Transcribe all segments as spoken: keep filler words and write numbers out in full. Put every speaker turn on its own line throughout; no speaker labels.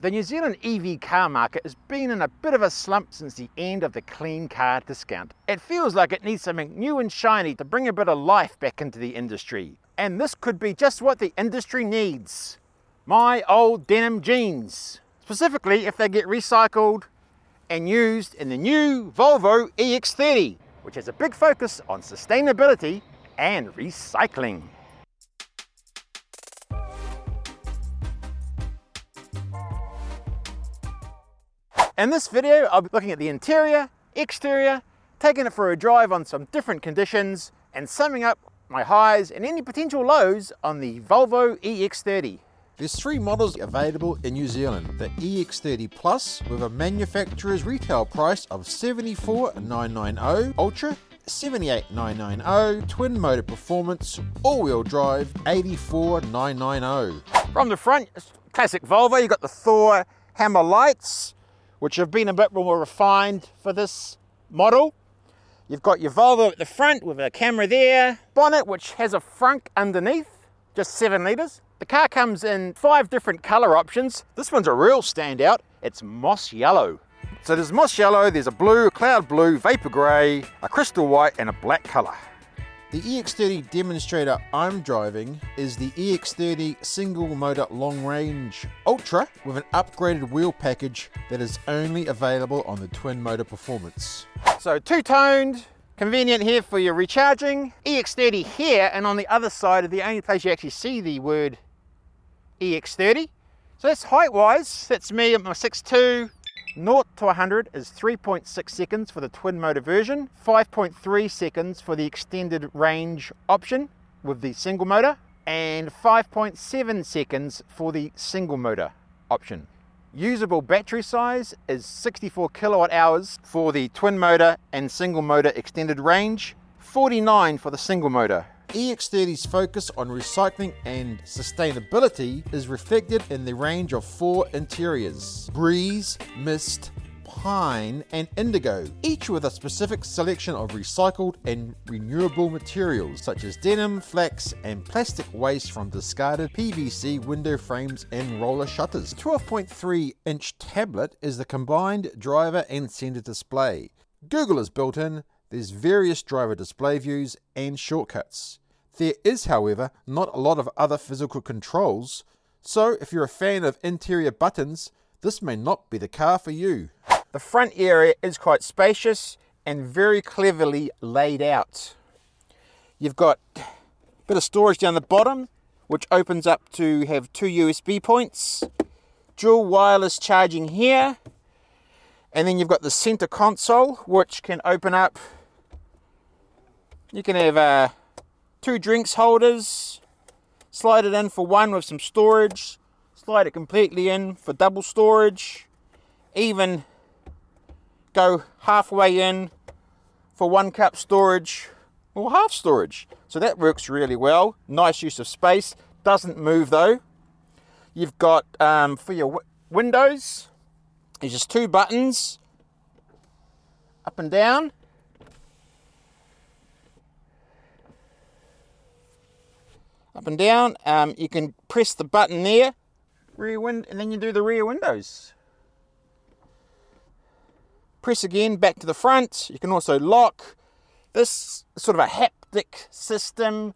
The New Zealand E V car market has been in a bit of a slump since the end of the clean car discount. It feels like it needs something new and shiny to bring a bit of life back into the industry. And this could be just what the industry needs. My old denim jeans. Specifically if they get recycled and used in the new Volvo E X thirty, which has a big focus on sustainability and recycling. In this video, I'll be looking at the interior, exterior, taking it for a drive on some different conditions, and summing up my highs and any potential lows on the Volvo E X thirty.
There's three models available in New Zealand. The E X thirty Plus with a manufacturer's retail price of seventy-four thousand nine hundred ninety, Ultra seventy-eight thousand nine hundred ninety, Twin Motor Performance all-wheel drive eighty-four thousand nine hundred ninety.
From the front, classic Volvo, you've got the Thor hammer lights, which have been a bit more refined for this model. You've got your Volvo at the front with a camera there. Bonnet, which has a frunk underneath, just seven litres. The car comes in five different colour options. This one's a real standout. It's moss yellow. So there's moss yellow, there's a blue, a cloud blue, vapor grey, a crystal white and a black colour.
The E X thirty demonstrator I'm driving is the E X thirty single motor long range Ultra with an upgraded wheel package that is only available on the Twin Motor Performance.
So two-toned, convenient here for your recharging. E X thirty here, and on the other side of the only place you actually see the word E X thirty. So that's height-wise, that's me at my six two. zero to one hundred is three point six seconds for the twin motor version, five point three seconds for the extended range option with the single motor, and five point seven seconds for the single motor option. Usable battery size is sixty-four kilowatt hours for the twin motor and single motor extended range, forty-nine for the single motor.
E X thirty's focus on recycling and sustainability is reflected in the range of four interiors: breeze, mist, pine and indigo, each with a specific selection of recycled and renewable materials such as denim, flax and plastic waste from discarded P V C window frames and roller shutters. The twelve point three inch tablet is the combined driver and center display. Google is built in. There's various driver display views and shortcuts. There is, however, not a lot of other physical controls, so if you're a fan of interior buttons, this may not be the car for you.
The front area is quite spacious and very cleverly laid out. You've got a bit of storage down the bottom, which opens up to have two U S B points, dual wireless charging here, and then you've got the center console, which can open up. You can have uh, two drinks holders, slide it in for one with some storage, slide it completely in for double storage, even go halfway in for one cup storage or half storage. So that works really well. Nice use of space, doesn't move though. You've got um, for your w windows, there's just two buttons, up and down. Up and down, um, you can press the button there, rear wind, and then you do the rear windows. Press again, back to the front. You can also lock. This is sort of a haptic system.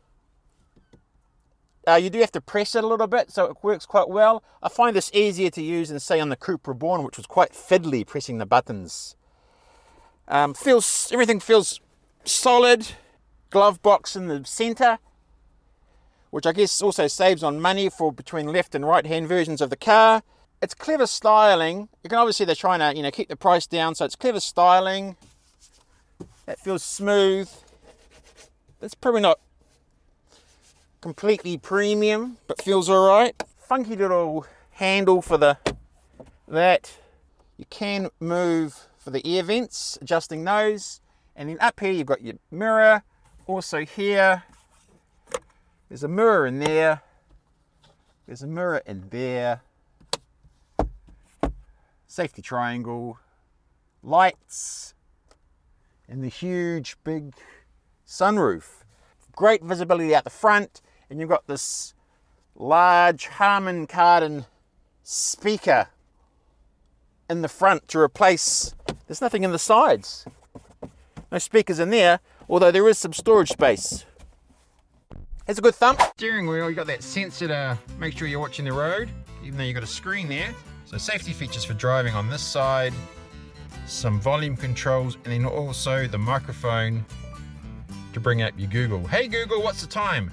Uh, you do have to press it a little bit, so it works quite well. I find this easier to use than say on the Coupe Reborn, which was quite fiddly pressing the buttons. Um, feels everything feels solid. Glove box in the center, which I guess also saves on money for between left and right hand versions of the car. It's clever styling. You can obviously they're trying to you know keep the price down, so it's clever styling. That feels smooth. It's probably not completely premium, but feels all right. Funky little handle for the that. You can move for the air vents, adjusting those, and then up here you've got your mirror. Also here, there's a mirror in there. There's a mirror in there. Safety triangle, lights, and the huge big sunroof. Great visibility out the front, and you've got this large Harman Kardon speaker in the front to replace, there's nothing in the sides. No speakers in there, although there is some storage space. It's a good thump. Steering wheel, you got that sensor to make sure you're watching the road, even though you've got a screen there. So safety features for driving on this side, some volume controls, and then also the microphone to bring up your Google. Hey Google, what's the time?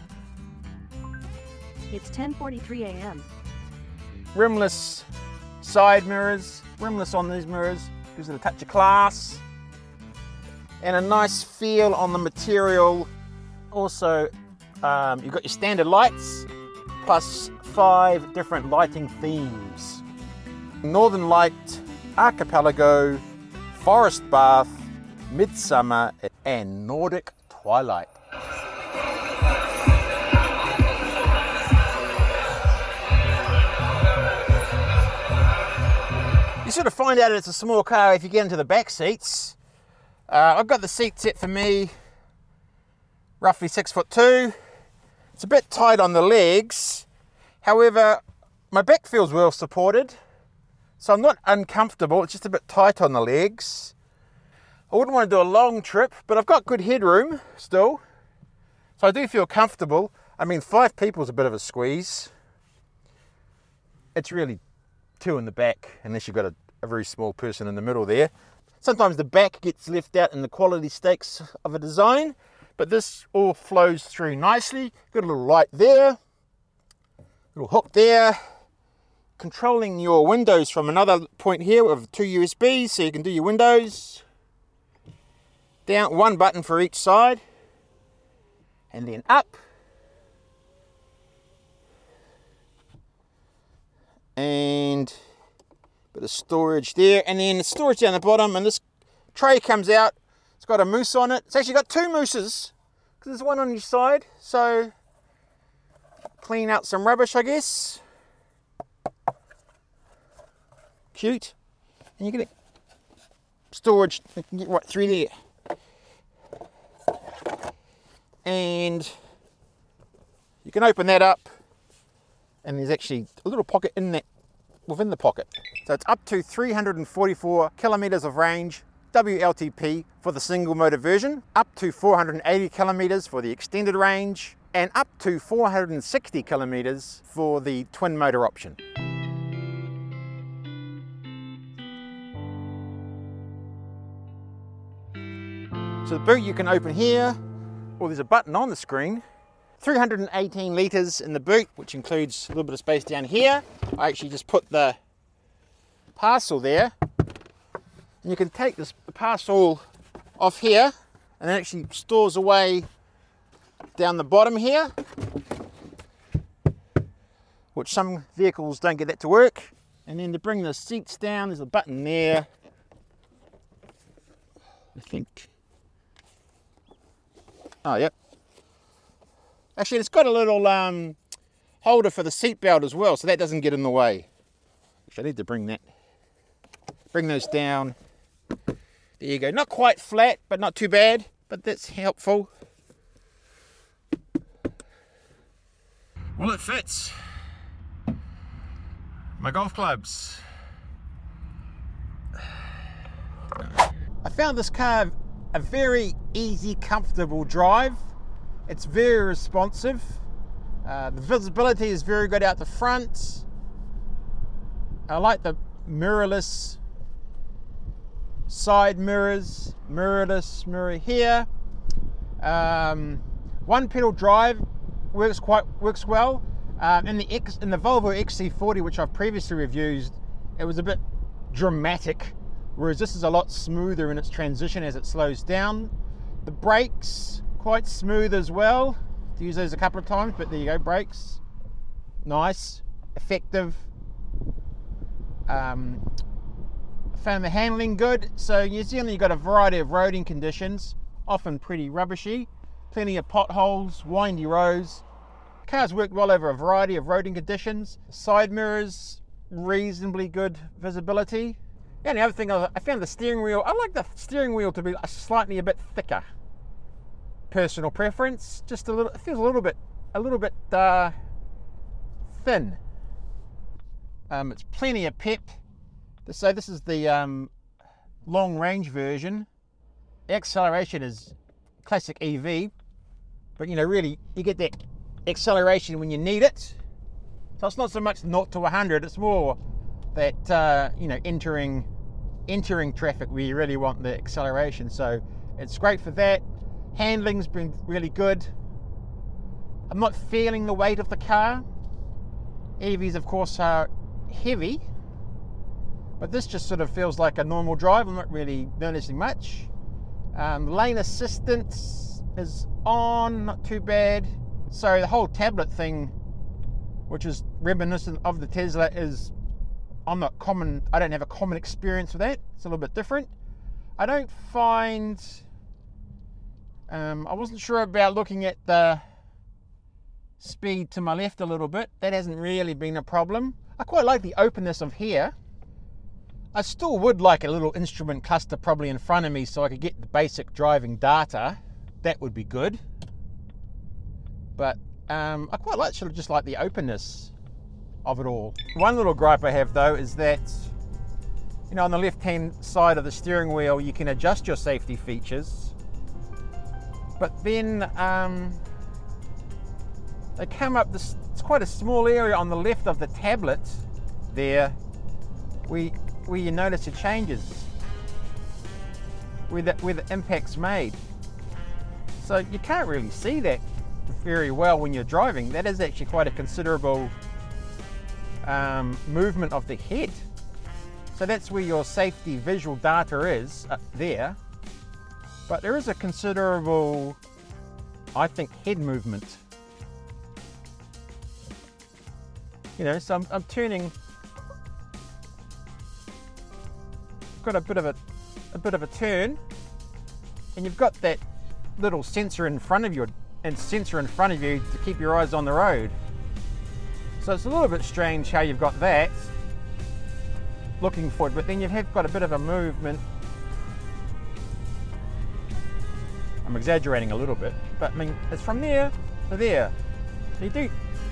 It's ten forty-three a m
Rimless side mirrors, rimless on these mirrors, gives it a touch of class. And a nice feel on the material. Also, um, you've got your standard lights, plus five different lighting themes. Northern Light, Archipelago, Forest Bath, Midsummer, and Nordic Twilight. You sort of find out it's a small car if you get into the back seats. Uh, I've got the seat set for me, roughly six foot two. It's a bit tight on the legs. However, my back feels well supported. So I'm not uncomfortable, it's just a bit tight on the legs. I wouldn't want to do a long trip, but I've got good headroom still. So I do feel comfortable. I mean, five people is a bit of a squeeze. It's really two in the back, unless you've got a, a very small person in the middle there. Sometimes the back gets left out in the quality stakes of a design, but this all flows through nicely. Got a little light there, little hook there. Controlling your windows from another point here with two U S Bs, so you can do your windows. Down, one button for each side, and then up. And bit of storage there, and then storage down the bottom, and this tray comes out. It's got a moose on it. It's actually got two mooses, because there's one on each side, so clean out some rubbish, I guess. Cute. And you get storage, you can get right through there. And you can open that up, and there's actually a little pocket in that, within the pocket. So it's up to three hundred forty-four kilometers of range, W L T P for the single motor version, up to four hundred eighty kilometers for the extended range, and up to four hundred sixty kilometers for the twin motor option. So the boot you can open here, or there's a button on the screen. three hundred eighteen litres in the boot, which includes a little bit of space down here. I actually just put the parcel there. And you can take this parcel off here, and it actually stores away down the bottom here, which some vehicles don't get that to work. And then to bring the seats down, there's a button there. I think. Oh, yep. Actually, it's got a little um, holder for the seat belt as well, so that doesn't get in the way. Actually, I need to bring that, bring those down. There you go. Not quite flat, but not too bad, but that's helpful. Well, it fits. My golf clubs. I found this car a very easy, comfortable drive. It's very responsive. Uh, the visibility is very good out the front. I like the mirrorless side mirrors, mirrorless mirror here. Um, one pedal drive works quite works well. Um, in the X, in the Volvo X C forty, which I've previously reviewed, it was a bit dramatic, whereas this is a lot smoother in its transition as it slows down. The brakes, quite smooth as well. To use those a couple of times, but there you go, brakes. Nice, effective. Um, found the handling good. So New Zealand, you've got a variety of roading conditions, often pretty rubbishy. Plenty of potholes, windy roads. Cars worked well over a variety of roading conditions. Side mirrors, reasonably good visibility. And the other thing, I found the steering wheel, I like the steering wheel to be slightly a bit thicker. Personal preference, just a little, it feels a little bit, a little bit uh, thin. Um, it's plenty of pep. So this is the um, long range version. The acceleration is classic E V, but you know, really you get that acceleration when you need it. So it's not so much zero to one hundred, it's more that uh, you know, entering entering traffic where you really want the acceleration. So it's great for that. Handling's been really good. I'm not feeling the weight of the car. E Vs of course are heavy, but this just sort of feels like a normal drive. I'm not really noticing much. Um, lane assistance is on, not too bad. So the whole tablet thing, which is reminiscent of the Tesla, is I'm not common. I don't have a common experience with that. It's a little bit different. I don't find. Um, I wasn't sure about looking at the speed to my left a little bit. That hasn't really been a problem. I quite like the openness of here. I still would like a little instrument cluster probably in front of me so I could get the basic driving data. That would be good. But um, I quite like sort of just like the openness of it all. One little gripe I have though is that, you know, on the left hand side of the steering wheel you can adjust your safety features, but then um, they come up this, it's quite a small area on the left of the tablet there where, where you notice it changes, where the, where the impact's made. So you can't really see that very well when you're driving. That is actually quite a considerable um, movement of the head. So that's where your safety visual data is, up there. But there is a considerable, I think, head movement. You know, so I'm, I'm turning, got a bit of a, a bit of a turn, and you've got that little sensor in front of you, and sensor in front of you to keep your eyes on the road. So it's a little bit strange how you've got that looking forward, but then you have got a bit of a movement. I'm exaggerating a little bit, but I mean, it's from there to there. So you do,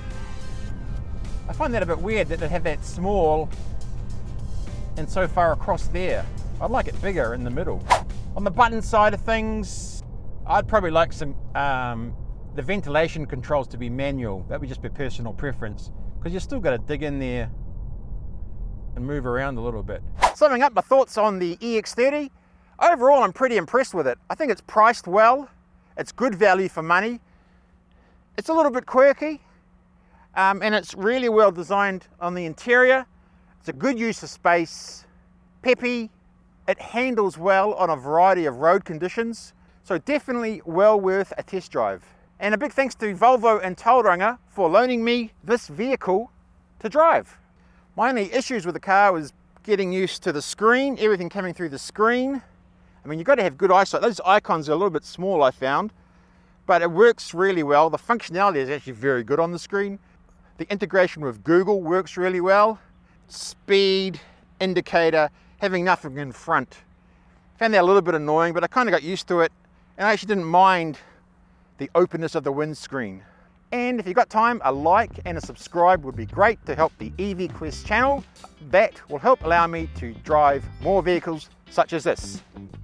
I find that a bit weird that they have that small and so far across there. I'd like it bigger in the middle. On the button side of things, I'd probably like some um, the ventilation controls to be manual. That would just be personal preference, because you've still got to dig in there and move around a little bit. Summing up my thoughts on the E X thirty, overall I'm pretty impressed with it. I think it's priced well, it's good value for money, it's a little bit quirky, um, and it's really well designed on the interior. It's a good use of space, peppy, it handles well on a variety of road conditions. So definitely well worth a test drive. And a big thanks to Volvo and Tauranga for loaning me this vehicle to drive. My only issues with the car was getting used to the screen, everything coming through the screen. I mean, you've got to have good eyesight. Those icons are a little bit small, I found, but it works really well. The functionality is actually very good on the screen. The integration with Google works really well. Speed, indicator, having nothing in front. Found that a little bit annoying, but I kind of got used to it. And I actually didn't mind the openness of the windscreen. And if you've got time, a like and a subscribe would be great to help the E V Quest channel. That will help allow me to drive more vehicles such as this.